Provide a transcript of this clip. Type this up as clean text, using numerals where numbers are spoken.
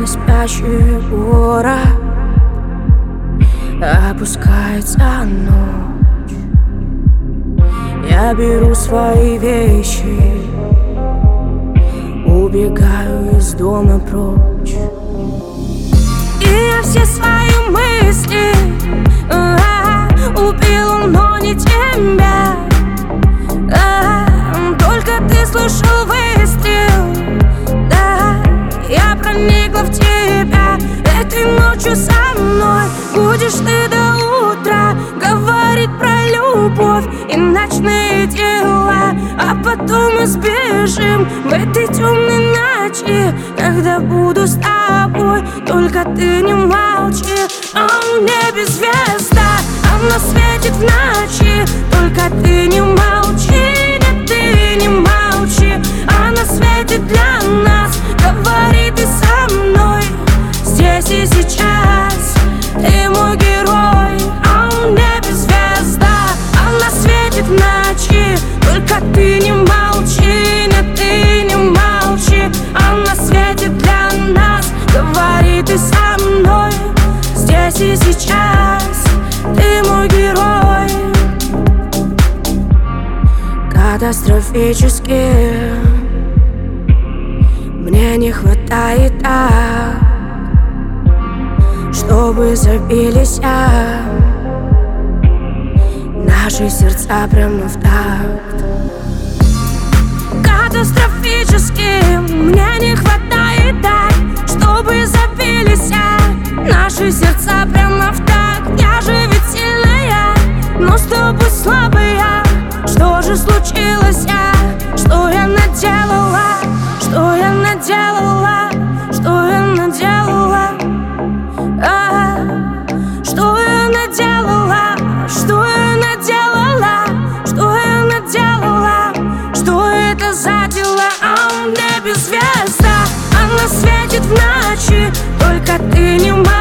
Темный спящий город, опускается ночь. Я беру свои вещи, убегаю из дома прочь. И я все свои мысли убил, но не тебя. Только ты слышал выстрел, да, я проникла в тебя. Этой ночью со мной будешь ты до утра говорить про любовь и ночные дела. А потом мы сбежим в этой темной ночи, когда буду с тобой. Только ты не молчи, а в небе звезда, она светит в ночи. Только ты не молчи, нет, ты не молчи. Она светит для нас, говори ты со мной здесь и сейчас. Ты мой герой, а в небе звезда, она светит в ночи. Только ты не молчи, нет, ты не молчи. Она светит для нас, говори ты со мной здесь и сейчас. Ты мой герой. Катастрофически мне не хватает так, чтобы забились наши сердца прямо в такт. Катастрофически мне не хватает так, чтобы забились наши сердца прямо в такт. Я же ведь сильная, но с тобой слабая. Что же случилось, что я наделала? Что я наделала? Что я наделала? Что я наделала? Что я наделала? Что я наделала? Что это за дела? А в небе звезда, она светит в ночи. Только ты не